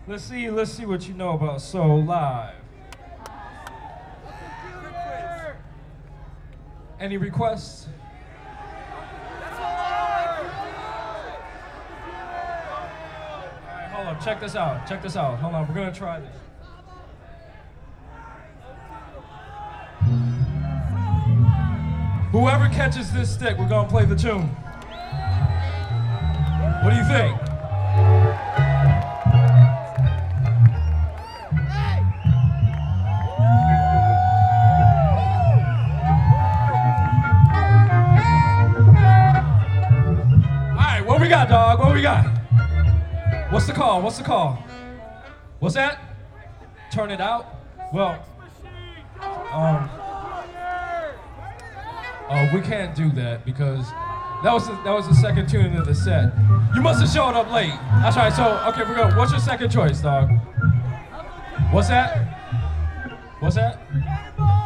Let's see what you know about Soul Live. Any requests? Alright, hold on, check this out. Hold on, we're gonna try this. Whoever catches this stick, we're gonna play the tune. What do you think? Alright, what we got, dog? What we got? What's the call? What's that? Turn it out? Well, we can't do that because that was the second tune of the set. You must have showed up late. That's right. So okay, we're going. What's your second choice, dog? What's that?